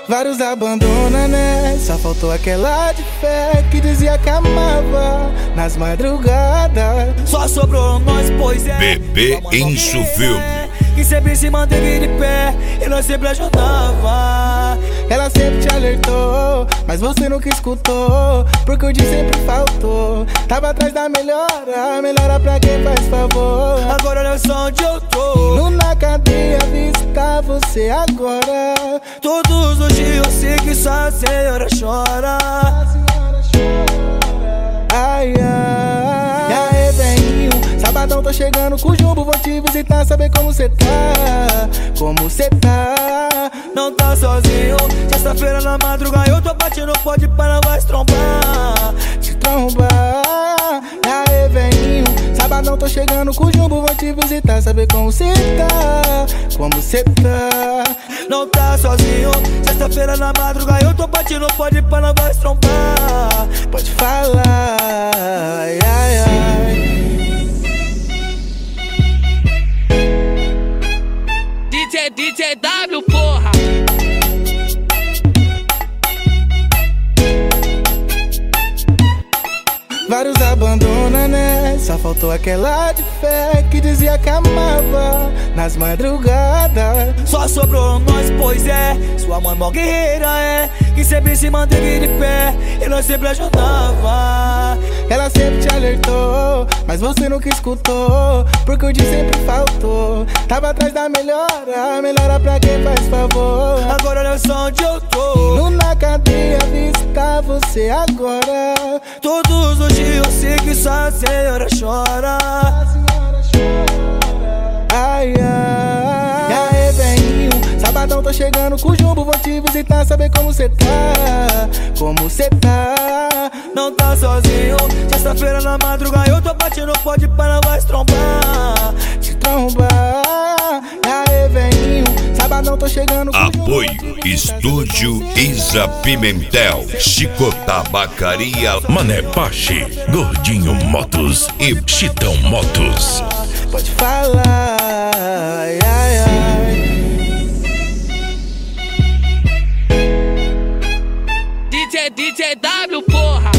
Vários abandona, né? Só faltou aquela de fé que dizia que amava nas madrugadas. Só sobrou nós, pois é. Bebê Encho Filme, que sempre se manteve de pé e nós sempre ajudava. Ela sempre te alertou, mas você nunca escutou, porque o dia sempre faltou. Tava atrás da melhora, melhora pra quem faz favor. Agora olha só onde eu tô, indo na cadeia visitar você agora. todos os dias eu sei que só a senhora chora. Ai, ai. E aí, velhinho, sabadão tô chegando com o jumbo, vou te visitar, saber como cê tá, como cê tá. Não tá sozinho, sexta-feira na madrugada eu tô batendo, pode para nós trombar. Te trombar. E aí, velhinho, sabadão tô chegando com o jumbo, vou te visitar, saber como cê tá, como cê tá. Não tá sozinho, sexta-feira na madrugada eu tô batendo, pode para nós trombar. Pode falar, ai, ai, ai. DJ W, porra! Vários abandona, né? Só faltou aquela de fé que dizia que amava nas madrugadas. Só sobrou nós, pois é. Sua mãe mó guerreira é, que sempre se manteve de pé e nós sempre ajudava. Ela sempre te alertou, mas você nunca escutou, porque o dia sempre faltou. Tava atrás da melhora, melhora pra quem faz favor. Agora olha só onde eu tô, indo na cadeia visitar você agora. todos os dias eu sei que só a senhora chora. Ai, ai. E aí, velhinho, sabadão tô chegando com o jumbo, vou te visitar, saber como cê tá, como cê tá. Não tá sozinho, sexta-feira na madrugada eu tô batendo, pode para nós trombar. Te trombar. E aí, velhinho, sabadão tô chegando com o jumbo. apoio Estúdio Isa Pimentel, Chico Tabacaria, Mané Pache, Gordinho Motos e Chitão Motos. Pode falar, ai, ai, ai. DJ W, porra!